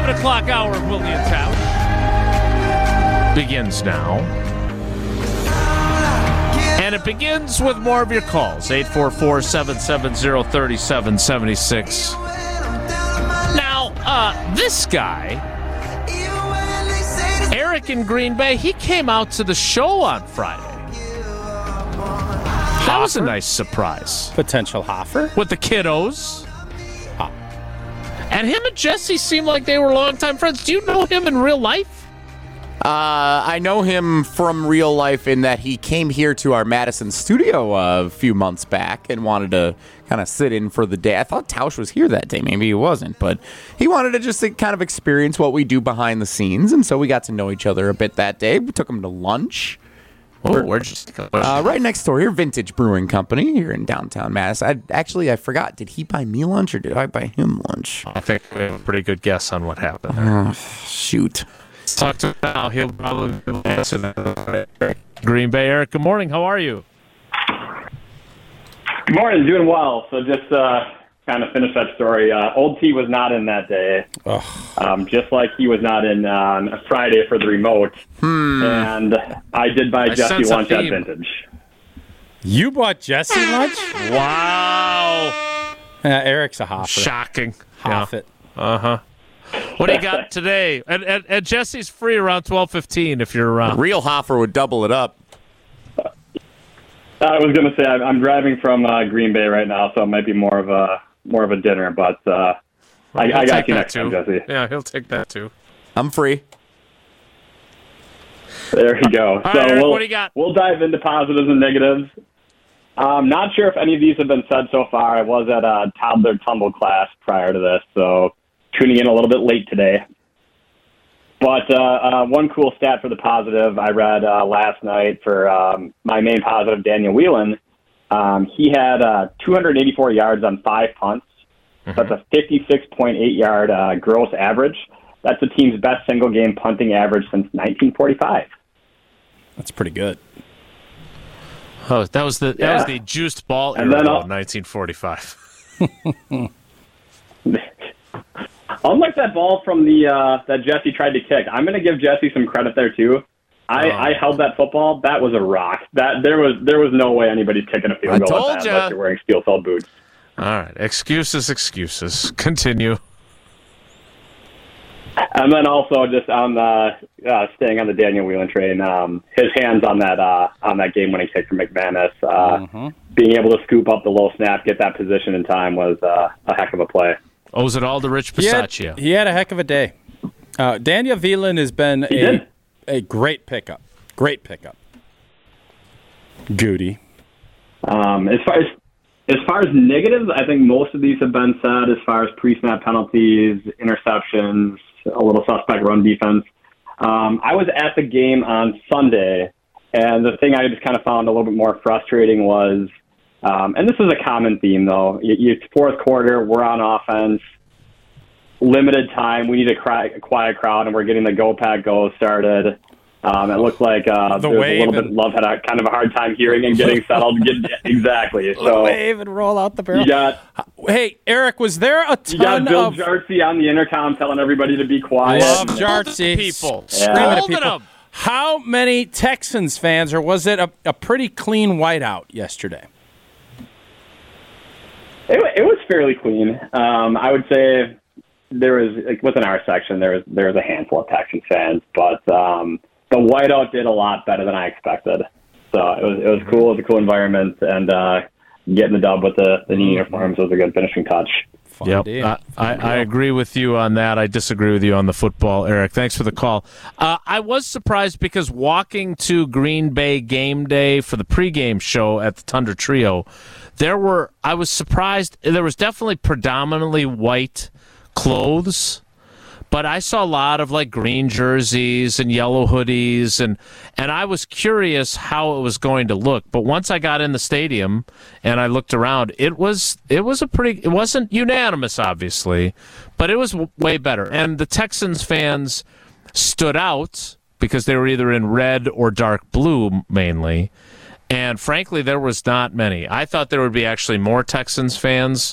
7 o'clock hour of Willie and Tally begins now. And it begins with more of your calls. 844-770-3776. Now, this guy, Eric in Green Bay, he came out to the show on Friday. That was a nice surprise. Potential Hoffer. With the kiddos. And him and Jesse seem like they were longtime friends. Do you know him in real life? I know him from real life in that he came here to our Madison studio a few months back and wanted to kind of sit in for the day. I thought Tausch was here that day. Maybe he wasn't. But he wanted to just kind of experience what we do behind the scenes. And so we got to know each other a bit that day. We took him to lunch. Oh, where'd you go? Right next door here, Vintage Brewing Company here in downtown Madison. I forgot. Did he buy me lunch or did I buy him lunch? I think we have a pretty good guess on what happened there. Shoot. Let's talk to him now. He'll probably answer that. Green Bay, Eric, good morning. How are you? Good morning. Doing well. So just kind of finish that story. Old T was not in that day. Just like he was not in on Friday for the remote. And I did buy Jesse lunch at Vintage. You bought Jesse lunch? Wow. Eric's a Hoffer. Shocking. Hoff it. Uh-huh. What do you got today? And Jesse's free around 12:15 if you're around. Real Hoffer would double it up. I was going to say I'm driving from Green Bay right now, so it might be more of a dinner. But I got you next time, Jesse. Yeah, he'll take that too. I'm free. There you go. All so right, Eric, what do you got? We'll dive into positives and negatives. Not sure if any of these have been said so far. I was at a toddler tumble class prior to this, so tuning in a little bit late today. But one cool stat for the positive I read last night for my main positive, Daniel Whelan. He had 284 yards on 5 punts. That's a 56.8-yard gross average. That's the team's best single-game punting average since 1945. That's pretty good. Oh, that was the juiced ball era of 1945. Unlike that ball from the that Jesse tried to kick, I'm going to give Jesse some credit there too. I held that football. That was a rock. That there was no way anybody's kicking a field goal with that unless you're wearing steel-toed boots. All right, excuses. Continue. And then also just on staying on the Daniel Whelan train, his hands on that game-winning kick from McManus, being able to scoop up the low snap, get that position in time was a heck of a play. Owes it all to Rich Bisaccia. He had a heck of a day. Daniel Whelan has been a great pickup. Great pickup. Goody. As far as negatives, I think most of these have been said as far as pre-snap penalties, interceptions, a little suspect run defense. I was at the game on Sunday, and the thing I just kind of found a little bit more frustrating was, and this is a common theme, though, it's fourth quarter, we're on offense, limited time, we need a quiet crowd, and we're getting the Go Pack Go started. It looked like Love had kind of a hard time hearing and getting settled. Exactly. So wave and roll out the barrel. Hey, Eric, was there a ton you got Bill Jartsy on the intercom telling everybody to be quiet? Love Jartsy. People. Screaming at people. How many Texans fans, or was it a pretty clean whiteout yesterday? It was fairly clean. I would say there was, within our section, there was a handful of Texans fans, but the whiteout did a lot better than I expected. So it was cool. It was a cool environment, and getting the dub with the new uniforms was a good finishing touch. Yep. I agree with you on that. I disagree with you on the football, Eric. Thanks for the call. I was surprised because walking to Green Bay game day for the pregame show at the Tundra Trio, I was surprised. There was definitely predominantly white clothes, but I saw a lot of green jerseys and yellow hoodies, and I was curious how it was going to look. But once I got in the stadium and I looked around, it wasn't unanimous, obviously, but it was way better. And the Texans fans stood out because they were either in red or dark blue mainly. And frankly, there was not many. I thought there would be actually more Texans fans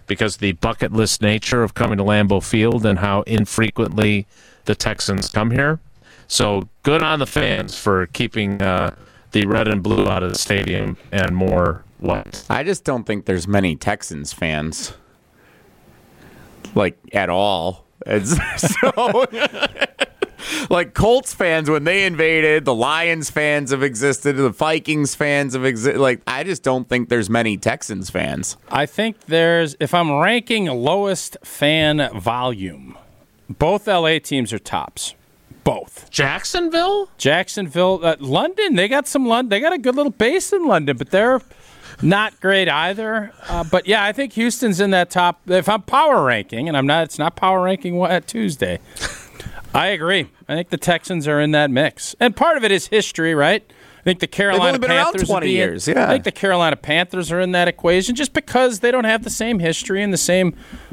because of the bucket list nature of coming to Lambeau Field and how infrequently the Texans come here. So good on the fans for keeping the red and blue out of the stadium and more white. I just don't think there's many Texans fans, like, at all. So, like, Colts fans, when they invaded, the Lions fans have existed, the Vikings fans have existed. Like, I just don't think there's many Texans fans. I think there's, if I'm ranking lowest fan volume, both LA teams are tops. Both. Jacksonville, London. They got They got a good little base in London, but they're not great either. But yeah, I think Houston's in that top. If I'm power ranking, and I'm not, it's not power ranking at Tuesday. I agree. I think the Texans are in that mix, and part of it is history, right? I think the Carolina They've only been Panthers around 20 years. Yeah, I think the Carolina Panthers are in that equation, just because they don't have the same history and the same,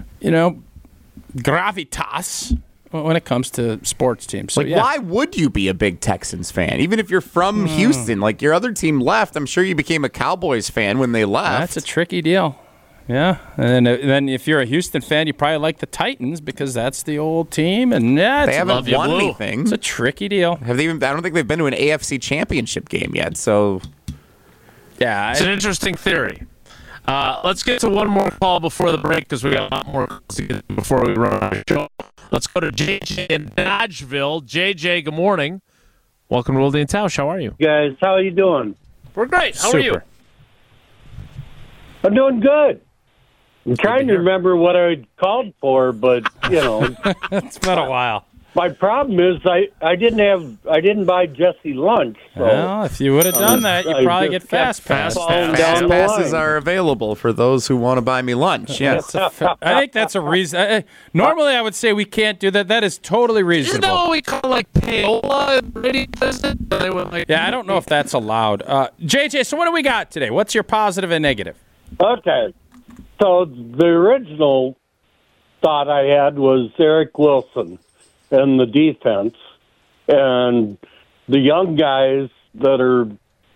gravitas when it comes to sports teams. So, why would you be a big Texans fan? Even if you're from Houston, like your other team left, I'm sure you became a Cowboys fan when they left. That's a tricky deal. Yeah, and then if you're a Houston fan, you probably like the Titans because that's the old team, and they haven't won anything. It's a tricky deal. I don't think they've been to an AFC Championship game yet. So, yeah, it's an interesting theory. Let's get to one more call before the break because we got a lot more calls to get to before we run our show. Let's go to JJ in Dodgeville. JJ, good morning. Welcome to Wilde and Tausch. How are you? Guys, how are you doing? We're great. How are you? I'm doing good. I'm trying to remember what I called for, but, it's been a while. My problem is I didn't buy Jesse lunch. So well, if you would have done that, you'd probably get Fast Pass. Fast passes are available for those who want to buy me lunch. Yes, I think that's a reason. Normally, I would say we can't do that. That is totally reasonable. Isn't that what we call payola? Yeah, I don't know if that's allowed. JJ, so what do we got today? What's your positive and negative? Okay, so the original thought I had was Eric Wilson and the defense and the young guys that are,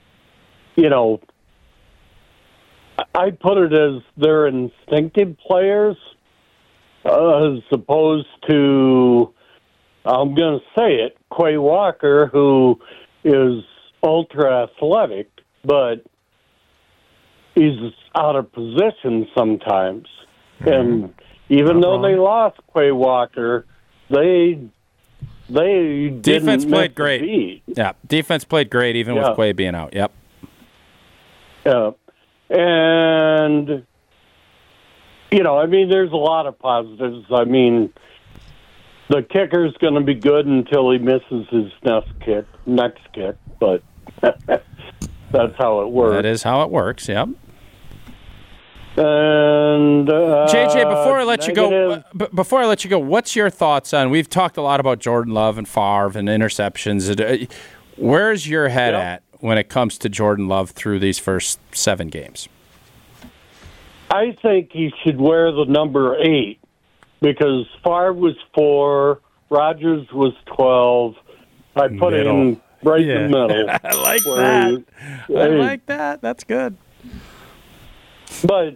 I put it as they're instinctive players as opposed to, I'm going to say it, Quay Walker, who is ultra athletic, but he's out of position sometimes. And even though they lost Quay Walker, defense played great. Yeah, defense played great even with Quay being out. Yep. Yeah, and there's a lot of positives. The kicker's going to be good until he misses his next kick, but that's how it works. That is how it works. Yep. And JJ, before I let you go, what's your thoughts on? We've talked a lot about Jordan Love and Favre and interceptions. Where's your head at when it comes to Jordan Love through these first 7 games? I think he should wear the number 8 because Favre was 4, Rodgers was 12. I put him right in the middle. I like that. I like that. That's good. But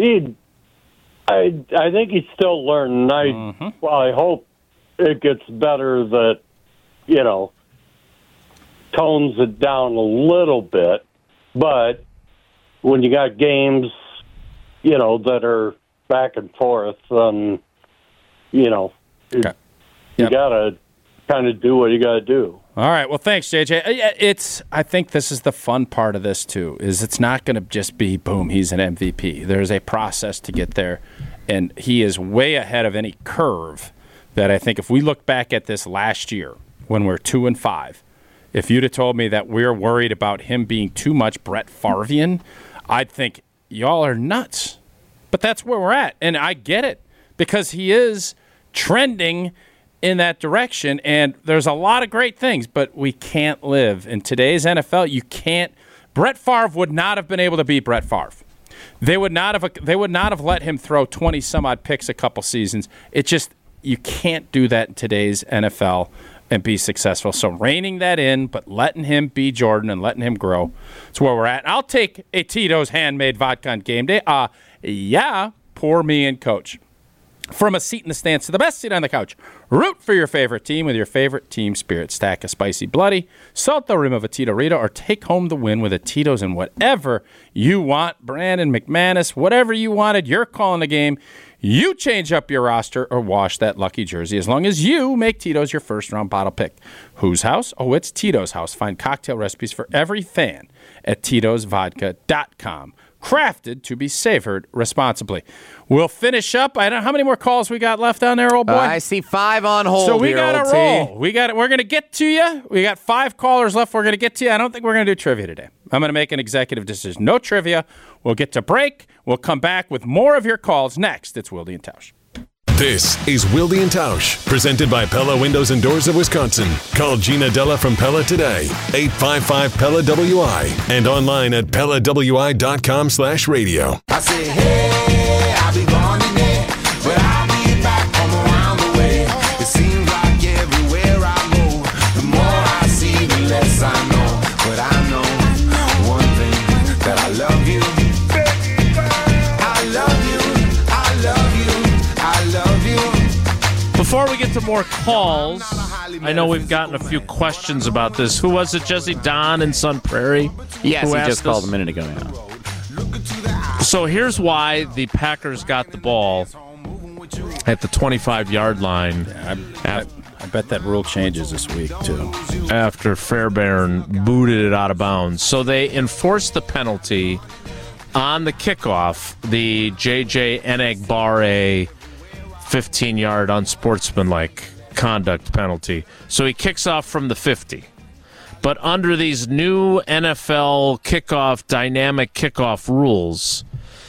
I think he's still learning. I hope it gets better that, tones it down a little bit. But when you got games, that are back and forth, you got to kind of do what you got to do. All right. Well, thanks, JJ. I think this is the fun part of this, too, is it's not going to just be, boom, he's an MVP. There's a process to get there, and he is way ahead of any curve that I think if we look back at this last year when we're 2-5, if you'd have told me that we're worried about him being too much Brett Favrian, I'd think, y'all are nuts. But that's where we're at, and I get it because he is trending in that direction, and there's a lot of great things, but we can't live in today's NFL. You can't. Brett Favre would not have been able to beat Brett Favre. They would not have let him throw 20 some odd picks a couple seasons. It just, you can't do that in today's NFL and be successful. So reining that in, but letting him be Jordan and letting him grow. That's where we're at. I'll take a Tito's handmade vodka on game day. Pour Me In Coach. From a seat in the stands to the best seat on the couch, root for your favorite team with your favorite team spirit. Stack a spicy bloody, salt the rim of a Tito-Rita, or take home the win with a Tito's and whatever you want. Brandon McManus, whatever you wanted, you're calling the game. You change up your roster or wash that lucky jersey as long as you make Tito's your first-round bottle pick. Whose house? Oh, it's Tito's house. Find cocktail recipes for every fan at Tito'sVodka.com. Crafted to be savored responsibly. We'll finish up. I don't know how many more calls we got left on there, old boy. I see 5 on hold. So we here, got to old roll. We're going to get to you. We got 5 callers left. We're going to get to you. I don't think we're going to do trivia today. I'm going to make an executive decision. No trivia. We'll get to break. We'll come back with more of your calls next. It's Wilde and Tausch. This is Wilde and Tausch, presented by Pella Windows and Doors of Wisconsin. Call Gina Della from Pella today, 855-PELLA-WI, and online at PellaWI.com/radio. I say, hey, I'll be gone in there, but I'll be back from around the way. It seems like everywhere I go, the more I see, the less I know. But I know one thing, that I love you. I love you. I love you. I love you. Before we get to more calls, I know we've gotten a few questions about this. Who was it, Jesse? Don in Sun Prairie? Yes, who he asked just called us? a minute ago now. So here's why the Packers got the ball at the 25-yard line I bet that rule changes this week, too. after Fairbairn booted it out of bounds. So they enforced the penalty on the kickoff, the J.J. Enagbare 15-yard unsportsmanlike conduct penalty. So he kicks off from the 50. But under these new NFL kickoff, dynamic kickoff rules,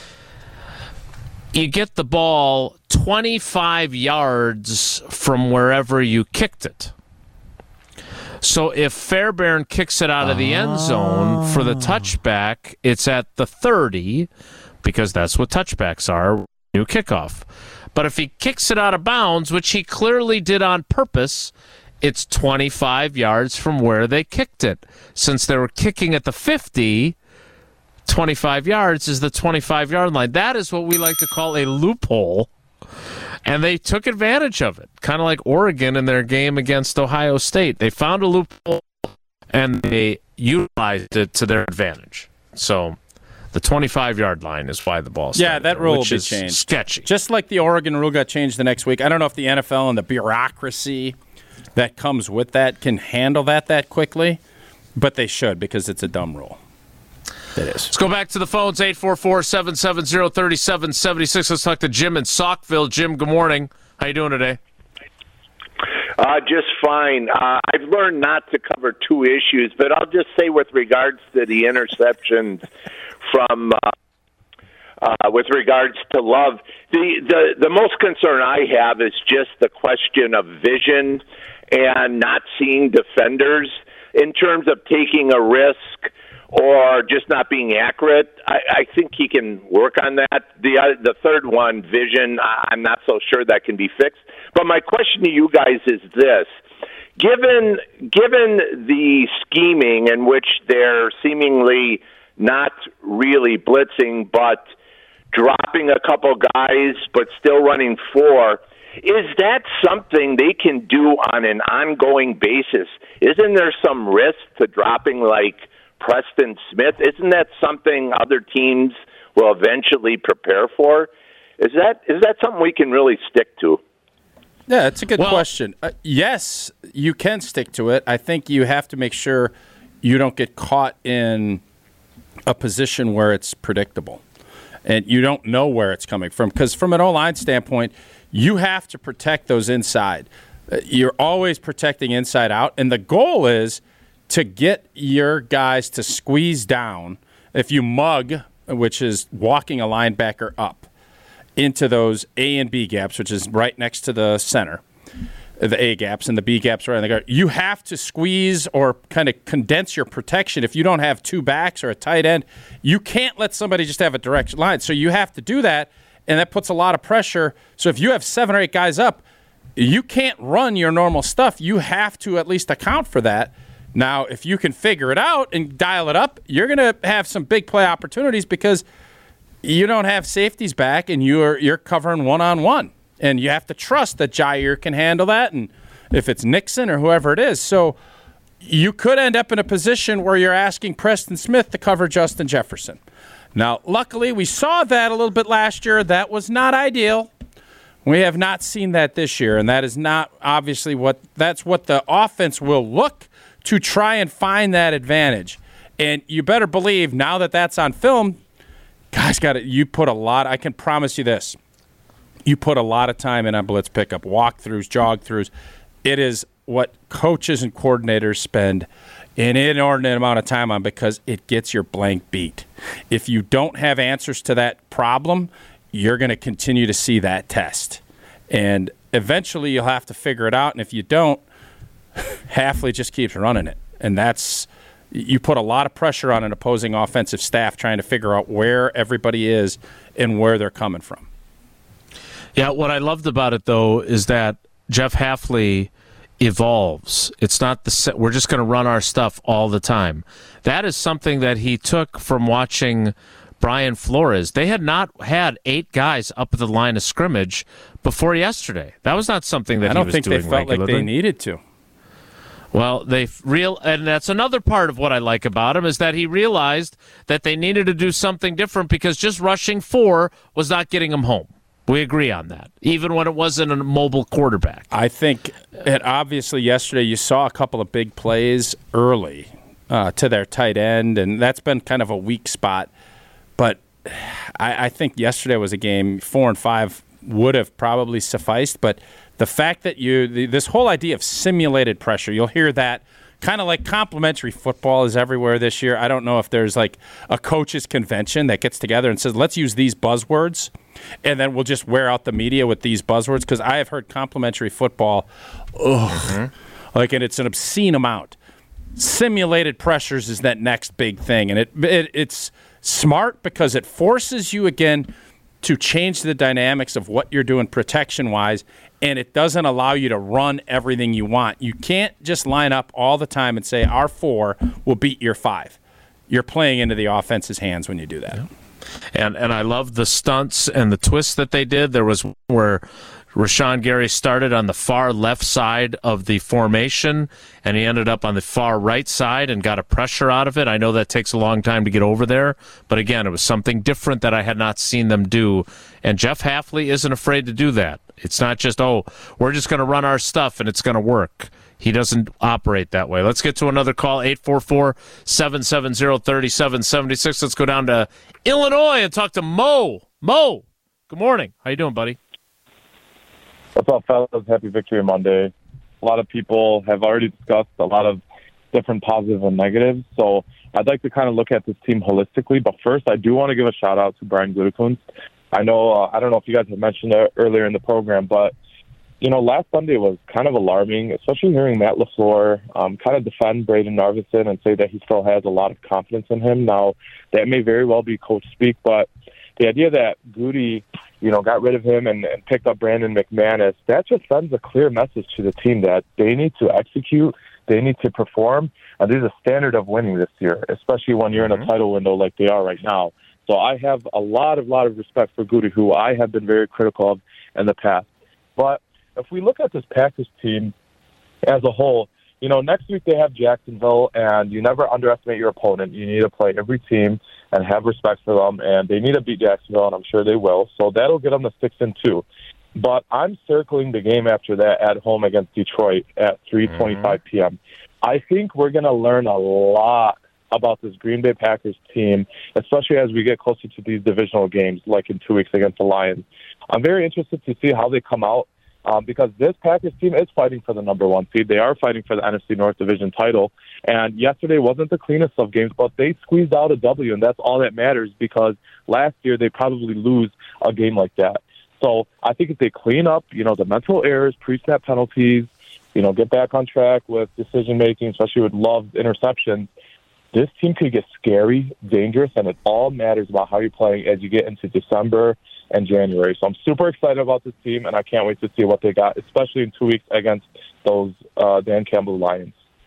you get the ball 25 yards from wherever you kicked it. So if Fairbairn kicks it out of the end zone for the touchback, it's at the 30, because that's what touchbacks are, new kickoff. But if he kicks it out of bounds, which he clearly did on purpose, it's 25 yards from where they kicked it. Since they were kicking at the 50, 25 yards is the 25-yard line. That is what we like to call a loophole. And they took advantage of it, kind of like Oregon in their game against Ohio State. They found a loophole, and they utilized it to their advantage. So the 25-yard line is why the ball started. Yeah, that rule will be is changed. Sketchy. Just like the Oregon rule got changed the next week. I don't know if the NFL and the bureaucracy that comes with that can handle that quickly, but they should, because it's a dumb rule. It is. Let's go back to the phones, 844-770-3776. Let's talk to Jim in Saukville. Jim, good morning. How you doing today? Just fine. I've learned not to cover two issues, but I'll just say with regards to the interceptions from with regards to Love, the most concern I have is just the question of vision and not seeing defenders in terms of taking a risk or just not being accurate. I think he can work on that. The third one, vision, I'm not so sure that can be fixed. But my question to you guys is this. Given the scheming in which they're seemingly not really blitzing but dropping a couple guys but still running four, is that something they can do on an ongoing basis? Isn't there some risk to dropping like Preston Smith? Isn't that something other teams will eventually prepare for? Is that something we can really stick to? Yeah, it's a good question. Yes, you can stick to it. I think you have to make sure you don't get caught in a position where it's predictable and you don't know where it's coming from. Because from an O-line standpoint, you have to protect those inside. You're always protecting inside out, and the goal is to get your guys to squeeze down. If you mug, which is walking a linebacker up into those A and B gaps, which is right next to the center, the A gaps and the B gaps right on the guard, you have to squeeze or kind of condense your protection. If you don't have two backs or a tight end, you can't let somebody just have a direct line. So you have to do that, and that puts a lot of pressure. So if you have 7 or 8 guys up, you can't run your normal stuff. You have to at least account for that. Now, if you can figure it out and dial it up, you're going to have some big play opportunities because you don't have safeties back, and you're covering one-on-one. And you have to trust that Jair can handle that, and if it's Nixon or whoever it is. So you could end up in a position where you're asking Preston Smith to cover Justin Jefferson. Now, luckily, we saw that a little bit last year. That was not ideal. We have not seen that this year, and that is not obviously that's what the offense will look to try and find that advantage. And you better believe now that that's on film, guys, you put a lot. I can promise you this. You put a lot of time in on blitz pickup, walkthroughs, jog-throughs. It is what coaches and coordinators spend an inordinate amount of time on because it gets your blank beat. If you don't have answers to that problem, you're going to continue to see that test. And eventually you'll have to figure it out. And if you don't, Hafley just keeps running it. And you put a lot of pressure on an opposing offensive staff trying to figure out where everybody is and where they're coming from. Yeah, what I loved about it, though, is that Jeff Hafley evolves. It's not we're just going to run our stuff all the time. That is something that he took from watching Brian Flores. They had not had 8 guys up at the line of scrimmage before yesterday. That was not something that he was doing regularly. I don't think they felt like they needed to. Well, and that's another part of what I like about him is that he realized that they needed to do something different because just rushing 4 was not getting him home. We agree on that, even when it wasn't a mobile quarterback. I think obviously yesterday you saw a couple of big plays early to their tight end, and that's been kind of a weak spot. But I think yesterday was a game 4 and 5 would have probably sufficed. But the fact that this whole idea of simulated pressure, you'll hear that kind of like complimentary football is everywhere this year. I don't know if there's like a coaches convention that gets together and says, let's use these buzzwords, and then we'll just wear out the media with these buzzwords, because I have heard complimentary football, and it's an obscene amount. Simulated pressures is that next big thing, and it's smart because it forces you again to change the dynamics of what you're doing protection-wise, and it doesn't allow you to run everything you want. You can't just line up all the time and say, our 4 will beat your 5. You're playing into the offense's hands when you do that. Yeah. And I love the stunts and the twists that they did. There was where Rashawn Gary started on the far left side of the formation, and he ended up on the far right side and got a pressure out of it. I know that takes a long time to get over there, but again, it was something different that I had not seen them do, and Jeff Hafley isn't afraid to do that. It's not just, we're just going to run our stuff and it's going to work. He doesn't operate that way. Let's get to another call, 844-770-3776. Let's go down to Illinois and talk to Mo. Mo, good morning. How you doing, buddy? What's up, fellas? Happy Victory Monday. A lot of people have already discussed a lot of different positives and negatives, so I'd like to kind of look at this team holistically. But first, I do want to give a shout-out to Brian Gutekunst. I know, I don't know if you guys have mentioned it earlier in the program, but, last Sunday was kind of alarming, especially hearing Matt LaFleur kind of defend Braden Narvison and say that he still has a lot of confidence in him. Now, that may very well be coach speak, but the idea that Goody got rid of him and picked up Brandon McManus, that just sends a clear message to the team that they need to execute, they need to perform, and there's a standard of winning this year, especially when you're in a title window like they are right now. So I have a lot of respect for Goody, who I have been very critical of in the past. But if we look at this Packers team as a whole, next week they have Jacksonville, and you never underestimate your opponent. You need to play every team and have respect for them, and they need to beat Jacksonville, and I'm sure they will. So that'll get them to 6-2. But I'm circling the game after that at home against Detroit at 3:25 p.m. I think we're going to learn a lot about this Green Bay Packers team, especially as we get closer to these divisional games, like in 2 weeks against the Lions. I'm very interested to see how they come out. Because this Packers team is fighting for the number 1 seed. They are fighting for the NFC North Division title. And yesterday wasn't the cleanest of games, but they squeezed out a W, and that's all that matters, because last year they probably lose a game like that. So I think if they clean up, the mental errors, pre-snap penalties, get back on track with decision-making, especially with Love's interceptions, this team could get scary, dangerous, and it all matters about how you're playing as you get into December and January. So I'm super excited about this team, and I can't wait to see what they got, especially in 2 weeks against those Dan Campbell Lions.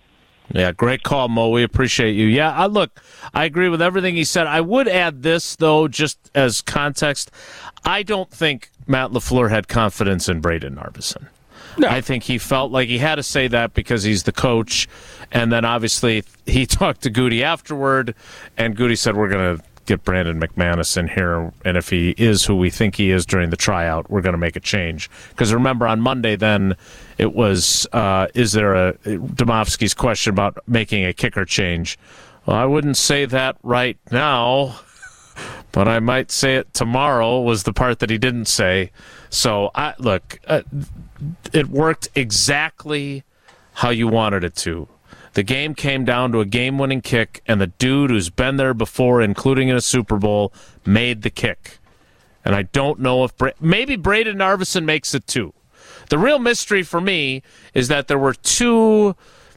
Yeah, great call, Mo. We appreciate you. Yeah, look, I agree with everything he said. I would add this, though, just as context. I don't think Matt LaFleur had confidence in Braden Narveson. No. I think he felt like he had to say that because he's the coach. And then, obviously, he talked to Goody afterward, and Goody said, we're going to get Brandon McManus in here, and if he is who we think he is during the tryout, we're going to make a change. Because remember, on Monday then, it was, is there a Domofsky's question about making a kicker change? Well, I wouldn't say that right now, but I might say it tomorrow was the part that he didn't say. So, it worked exactly how you wanted it to. The game came down to a game-winning kick, and the dude who's been there before, including in a Super Bowl, made the kick. And I don't know if maybe Braden Narveson makes it too. The real mystery for me is that there were two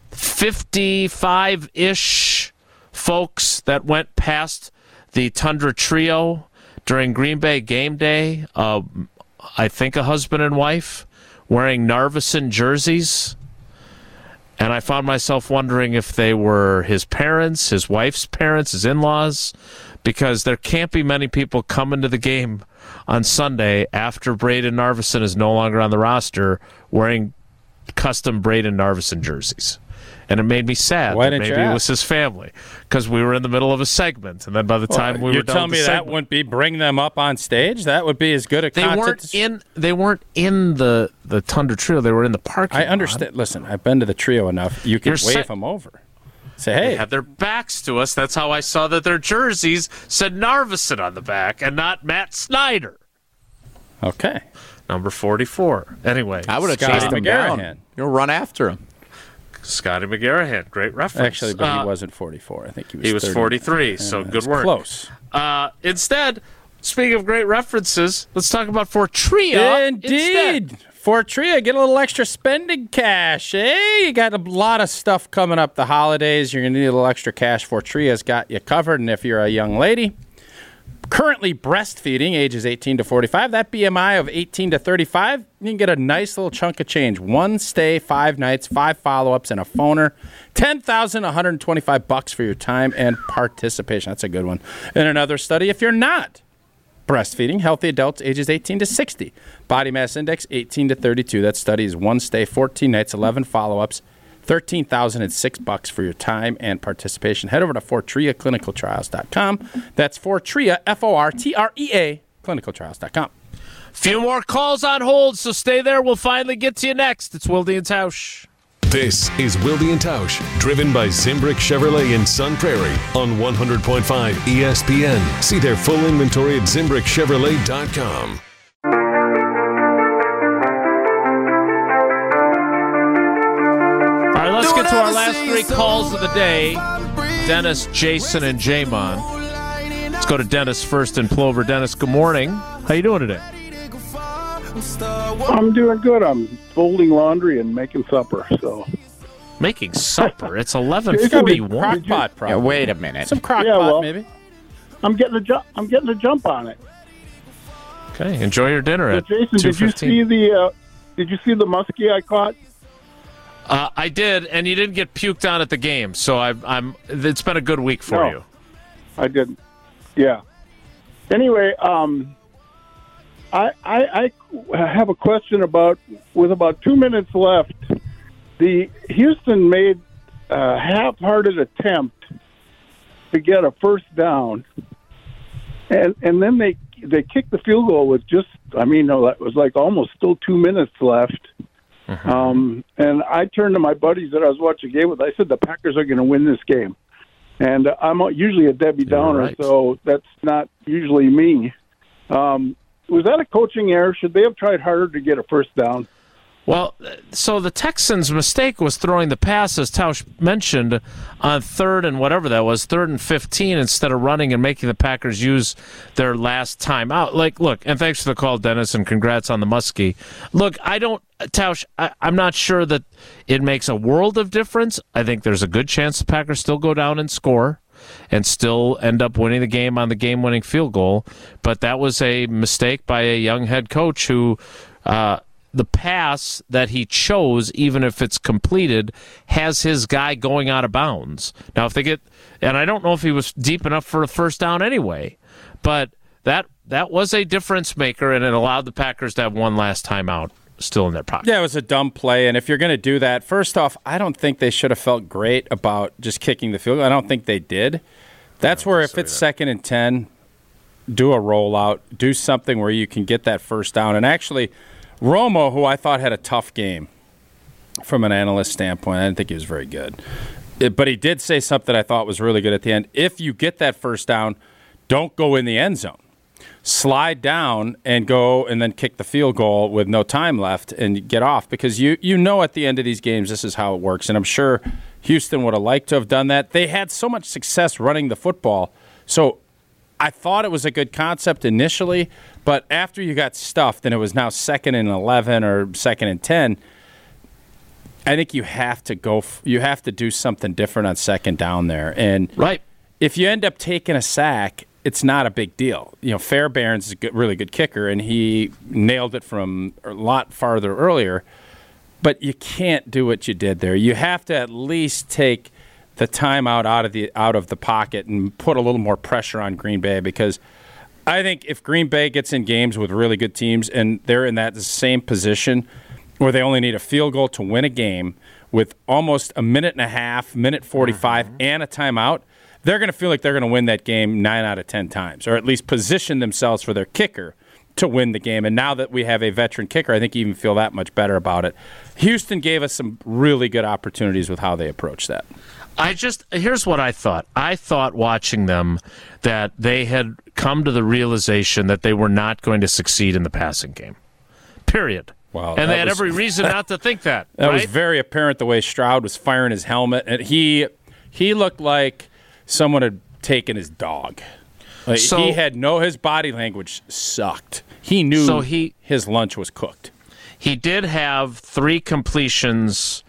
55-ish folks that went past the Tundra Trio during Green Bay game day. I think a husband and wife wearing Narveson jerseys. And I found myself wondering if they were his parents, his wife's parents, his in-laws, because there can't be many people coming to the game on Sunday after Braden Narveson is no longer on the roster wearing custom Braden Narveson jerseys. And it made me sad that maybe it was his family, because we were in the middle of a segment, and then by the time we were done, you're telling me that wouldn't be bring them up on stage? That would be as good a content. They weren't in the Tundra Trio. They were in the parking lot. I understand. Listen, I've been to the Trio enough. You can wave them over. Say, hey. They had their backs to us. That's how I saw that their jerseys said Narveson on the back and not Matt Snyder. Okay. Number 44. Anyway. I would have chased him down. You'll run after him. Scotty McGarrahan, great reference. Actually, but he wasn't 44. I think he was 43, so good work. Close. Instead, speaking of great references, let's talk about Fortria. Indeed. Fortria, get a little extra spending cash. Hey, you got a lot of stuff coming up the holidays. You're going to need a little extra cash. Fortria's got you covered, and if you're a young lady currently breastfeeding, ages 18 to 45, that BMI of 18 to 35, you can get a nice little chunk of change. 1 stay, 5 nights, 5 follow-ups, and a phoner. $10,125 for your time and participation. That's a good one. In another study, if you're not breastfeeding, healthy adults ages 18 to 60, body mass index 18 to 32. That study is 1 stay, 14 nights, 11 follow-ups. $13,006 for your time and participation. Head over to FortriaClinicalTrials.com. That's Fortria, Fortrea, ClinicalTrials.com. Few more calls on hold, so stay there. We'll finally get to you next. It's Wilde and Tausch. This is Wilde and Tausch, driven by Zimbrick Chevrolet in Sun Prairie on 100.5 ESPN. See their full inventory at ZimbrickChevrolet.com. Let's get to our last 3 calls of the day. Dennis, Jason, and Jamon. Let's go to Dennis first in Plover. Dennis, good morning. How you doing today? I'm doing good. I'm folding laundry and making supper. So making supper? It's 11:41. Crock pot, yeah, wait a minute. Some crock pot, maybe. I'm getting a jump. I'm getting a jump on it. Okay, enjoy your dinner at Jason, 2:15. Did you see the muskie I caught? I did, and you didn't get puked on at the game, so it's been a good week for you. I didn't. Yeah. Anyway, I have a question with about 2 minutes left. The Houston made a half-hearted attempt to get a first down, and then they kicked the field goal with it was like almost still 2 minutes left. Mm-hmm. And I turned to my buddies that I was watching the game with. I said the Packers are going to win this game, and I'm usually a Debbie Downer, right. So that's not usually me. Was that a coaching error? Should they have tried harder to get a first down? Well, so the Texans' mistake was throwing the pass, as Tausch mentioned, on 3rd and 15, instead of running and making the Packers use their last time out. Look, and thanks for the call, Dennis, and congrats on the muskie. Look, Tausch, I'm not sure that it makes a world of difference. I think there's a good chance the Packers still go down and score and still end up winning the game on the game-winning field goal. But that was a mistake by a young head coach who the pass that he chose, even if it's completed, has his guy going out of bounds. Now, if they get, and I don't know if he was deep enough for a first down anyway, but that was a difference maker, and it allowed the Packers to have one last timeout still in their pocket. Yeah, it was a dumb play, and if you're going to do that, first off, I don't think they should have felt great about just kicking the field goal. I don't think they did. That's where if it's 2nd and 10, do a rollout, do something where you can get that first down. And actually, Romo, who I thought had a tough game from an analyst standpoint, I didn't think he was very good. But he did say something I thought was really good at the end. If you get that first down, don't go in the end zone. Slide down and go and then kick the field goal with no time left and get off, because you know at the end of these games this is how it works. And I'm sure Houston would have liked to have done that. They had so much success running the football. So I thought it was a good concept initially, but after you got stuffed and it was now 2nd and 11 or 2nd and 10, I think you have to do something different on 2nd down there. And right, if you end up taking a sack, it's not a big deal. You know, Fairbairn's is a really good kicker, and he nailed it from a lot farther earlier. But you can't do what you did there. You have to at least take the timeout out of the pocket and put a little more pressure on Green Bay, because I think if Green Bay gets in games with really good teams and they're in that same position where they only need a field goal to win a game with almost a minute and a half, minute 45, and a timeout, they're going to feel like they're going to win that game 9 out of 10 times, or at least position themselves for their kicker to win the game. And now that we have a veteran kicker, I think you even feel that much better about it. Houston gave us some really good opportunities with how they approached that. Here's what I thought. I thought watching them that they had come to the realization that they were not going to succeed in the passing game. Period. Wow, and they had every reason not to think that. That right? was very apparent the way Stroud was firing his helmet. And he looked like someone had taken his dog. Like, his body language sucked. He knew his lunch was cooked. He did have 2 completions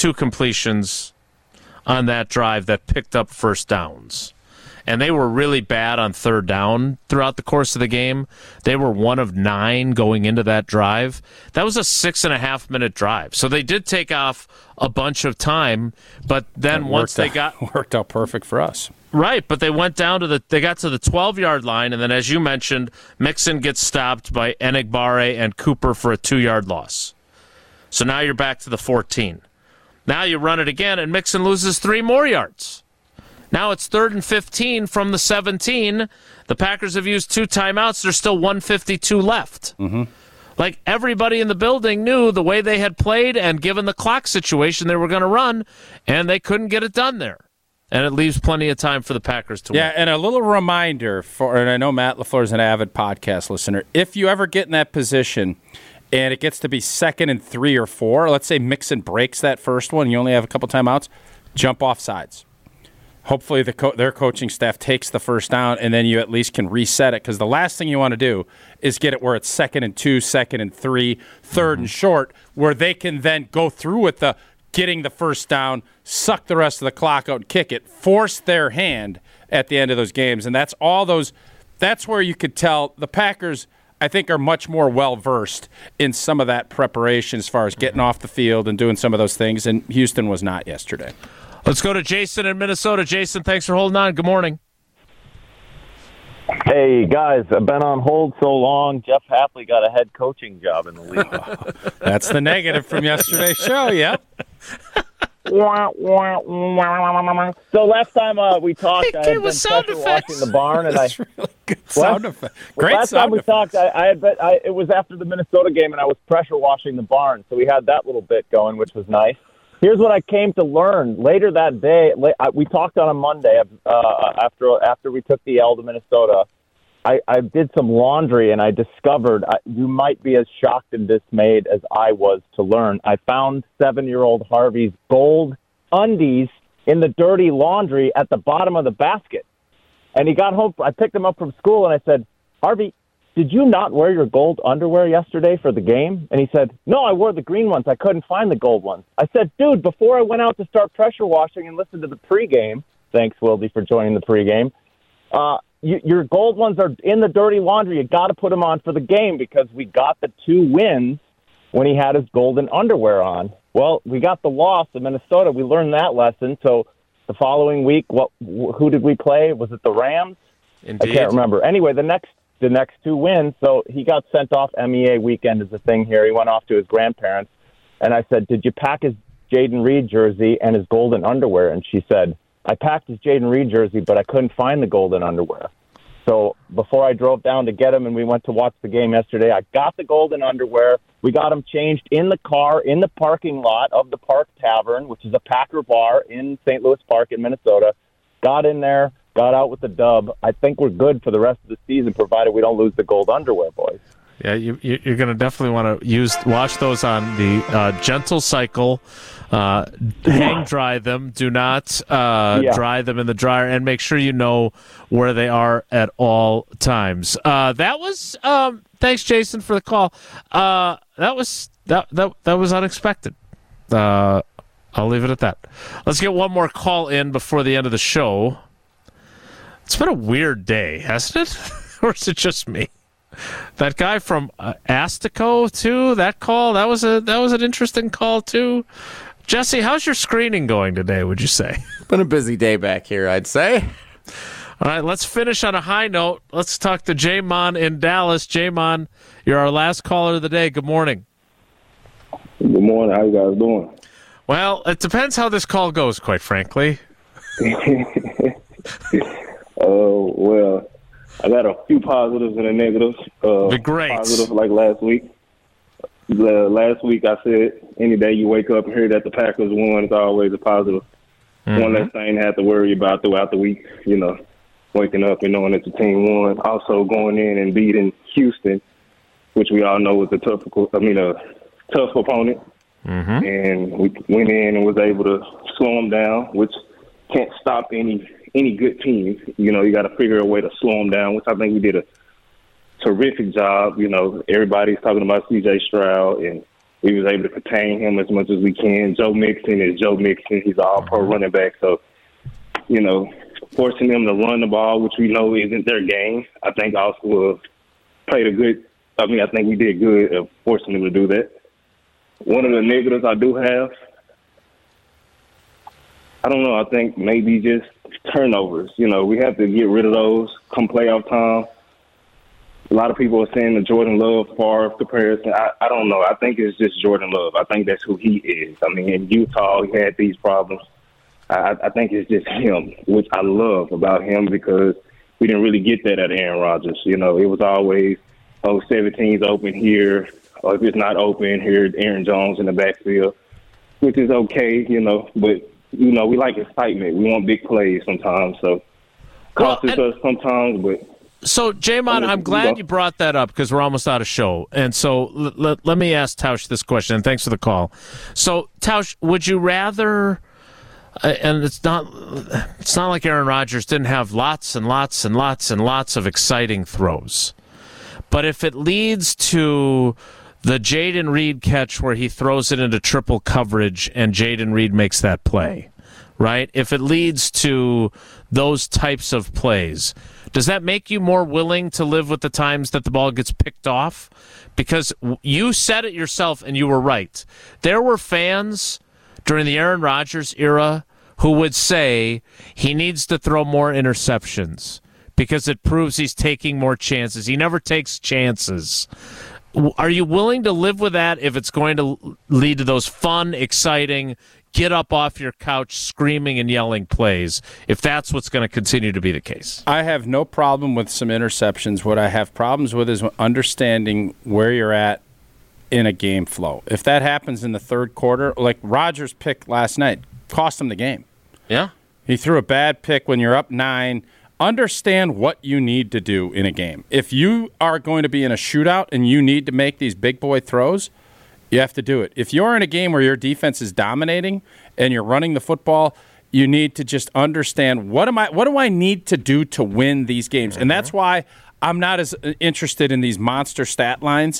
on that drive that picked up first downs. And they were really bad on 3rd down throughout the course of the game. They were 1 of 9 going into that drive. That was a 6.5-minute drive. So they did take off a bunch of time, but then worked out perfect for us. Right, but they went down to they got to the 12-yard line, and then, as you mentioned, Mixon gets stopped by Enigbare and Cooper for a 2-yard loss. So now you're back to the 14. Now you run it again, and Mixon loses 3 more yards. Now it's 3rd and 15 from the 17. The Packers have used 2 timeouts. There's still 1:52 left. Mm-hmm. Like, everybody in the building knew the way they had played, and given the clock situation, they were going to run, and they couldn't get it done there. And it leaves plenty of time for the Packers to win. Yeah, and a little reminder, and I know Matt LaFleur is an avid podcast listener, if you ever get in that position and it gets to be 2nd and 3 or 4, let's say Mixon breaks that first one, you only have a couple timeouts, jump off sides. Hopefully their coaching staff takes the first down, and then you at least can reset it, because the last thing you want to do is get it where it's 2nd and 2, 2nd and 3, 3rd and short, where they can then go through with the getting the first down, suck the rest of the clock out and kick it, force their hand at the end of those games. And that's where you could tell the Packers, I think, are much more well-versed in some of that preparation as far as getting off the field and doing some of those things, and Houston was not yesterday. Let's go to Jason in Minnesota. Jason, thanks for holding on. Good morning. Hey, guys, I've been on hold so long. Jeff Hapley got a head coaching job in the league. That's the negative from yesterday's show, yep. So last time we talked, I had been pressure washing the barn, and That's really good sound effect. Great last sound time we talked, it was after the Minnesota game, and I was pressure washing the barn, so we had that little bit going, which was nice. Here's what I came to learn later that day. We talked on a Monday after we took the L to Minnesota. I did some laundry, and I discovered you might be as shocked and dismayed as I was to learn. I found 7-year-old Harvey's gold undies in the dirty laundry at the bottom of the basket. And he got home. I picked him up from school, and I said, Harvey, did you not wear your gold underwear yesterday for the game? And he said, no, I wore the green ones. I couldn't find the gold ones. I said, dude, before I went out to start pressure washing and listen to the pregame, thanks, Wildy, for joining the pregame, your gold ones are in the dirty laundry. You got to put them on for the game because we got the 2 wins when he had his golden underwear on. Well, we got the loss in Minnesota. We learned that lesson. So the following week, who did we play? Was it the Rams? Indeed. I can't remember. Anyway, the next 2 wins. So he got sent off. MEA weekend is the thing here. He went off to his grandparents. And I said, did you pack his Jaden Reed jersey and his golden underwear? And she said, I packed his Jaden Reed jersey, but I couldn't find the golden underwear. So before I drove down to get him and we went to watch the game yesterday, I got the golden underwear. We got him changed in the car in the parking lot of the Park Tavern, which is a Packer bar in St. Louis Park in Minnesota. Got in there, got out with the dub. I think we're good for the rest of the season, provided we don't lose the gold underwear, boys. Yeah, you're going to definitely want to wash those on the Gentle Cycle. Hang dry them. Do not dry them in the dryer, and make sure you know where they are at all times. That was thanks, Jason, for the call. That was unexpected. I'll leave it at that. Let's get one more call in before the end of the show. It's been a weird day, hasn't it? Or is it just me? That guy from Astico too. That call that was an interesting call too. Jesse, how's your screening going today? Would you say? Been a busy day back here, I'd say. All right, let's finish on a high note. Let's talk to J-Mon in Dallas. J-Mon, you're our last caller of the day. Good morning. Good morning. How you guys doing? Well, it depends how this call goes, quite frankly. Well, I got a few positives and a negatives. Be great. Positive like last week. Last week I said any day you wake up and hear that the Packers won, it's always a positive. Mm-hmm. One less thing to have to worry about throughout the week, waking up and knowing that the team won. Also going in and beating Houston, which we all know was a tough opponent. Mm-hmm. And we went in and was able to slow them down, which can't stop any good team. You got to figure a way to slow them down, which I think we did a terrific job. Everybody's talking about C.J. Stroud, and we was able to contain him as much as we can. Joe Mixon is Joe Mixon. He's an all-pro running back. So, forcing them to run the ball, which we know isn't their game, I think also played a good – I think we did good of forcing them to do that. One of the negatives I do have, I don't know, I think maybe just turnovers. We have to get rid of those come playoff time. A lot of people are saying the Jordan Love Favre comparison. I don't know. I think it's just Jordan Love. I think that's who he is. In Utah, he had these problems. I think it's just him, which I love about him because we didn't really get that at Aaron Rodgers. It was always, 17's open here, or if it's not open, here's Aaron Jones in the backfield, which is okay, but, we like excitement. We want big plays sometimes, so costs us sometimes, but... So, J-Mon, I'm glad you brought that up because we're almost out of show. And so let me ask Tausch this question, and thanks for the call. So, Tausch, would you rather, and it's not like Aaron Rodgers didn't have lots and lots and lots and lots of exciting throws. But if it leads to the Jaden Reed catch where he throws it into triple coverage and Jaden Reed makes that play, right? If it leads to those types of plays, does that make you more willing to live with the times that the ball gets picked off? Because you said it yourself, and you were right. There were fans during the Aaron Rodgers era who would say he needs to throw more interceptions because it proves he's taking more chances. He never takes chances. Are you willing to live with that if it's going to lead to those fun, exciting, get up off your couch screaming and yelling plays, if that's what's going to continue to be the case? I have no problem with some interceptions. What I have problems with is understanding where you're at in a game flow. If that happens in the third quarter, like Rodgers' pick last night, cost him the game. Yeah. He threw a bad pick when you're up 9. Understand what you need to do in a game. If you are going to be in a shootout and you need to make these big boy throws, you have to do it. If you're in a game where your defense is dominating and you're running the football, you need to just understand what do I need to do to win these games? And that's why I'm not as interested in these monster stat lines.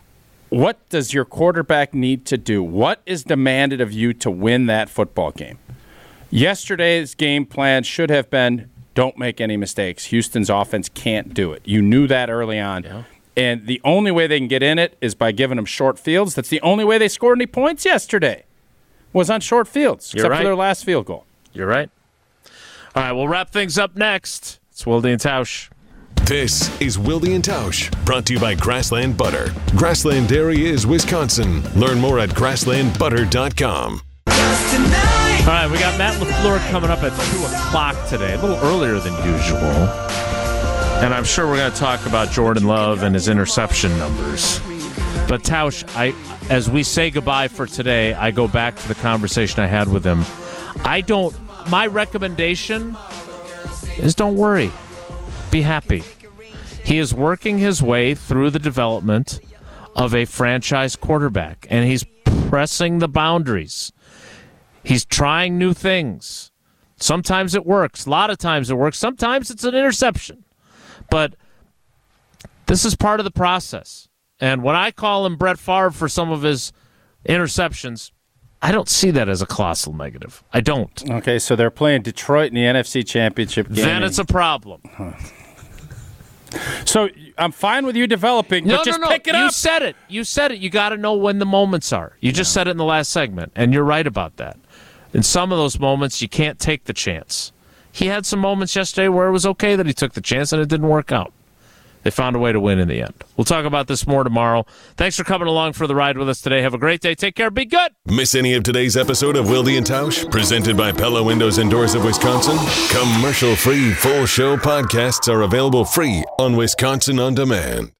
What does your quarterback need to do? What is demanded of you to win that football game? Yesterday's game plan should have been, don't make any mistakes. Houston's offense can't do it. You knew that early on. Yeah. And the only way they can get in it is by giving them short fields. That's the only way they scored any points yesterday, was on short fields, except for their last field goal. You're right. All right, we'll wrap things up next. It's Wilde and Tausch. This is Wilde and Tausch, brought to you by Grassland Butter. Grassland Dairy is Wisconsin. Learn more at grasslandbutter.com. All right, we got Matt LaFleur coming up at 2 o'clock today, a little earlier than usual. And I'm sure we're going to talk about Jordan Love and his interception numbers. But Tausch, as we say goodbye for today, I go back to the conversation I had with him. My recommendation is don't worry. Be happy. He is working his way through the development of a franchise quarterback, and he's pressing the boundaries. He's trying new things. Sometimes it works. A lot of times it works. Sometimes it's an interception. But this is part of the process. And when I call him Brett Favre for some of his interceptions, I don't see that as a colossal negative. I don't. Okay, so they're playing Detroit in the NFC Championship game. Then it's a problem. So I'm fine with you developing, but just pick it up. You said it. You said it. You got to know when the moments are. You just said it in the last segment, and you're right about that. In some of those moments, you can't take the chance. He had some moments yesterday where it was okay that he took the chance, and it didn't work out. They found a way to win in the end. We'll talk about this more tomorrow. Thanks for coming along for the ride with us today. Have a great day. Take care. Be good. Miss any of today's episode of Wilde and Tausch, presented by Pella Windows and Doors of Wisconsin? Commercial-free full show podcasts are available free on Wisconsin On Demand.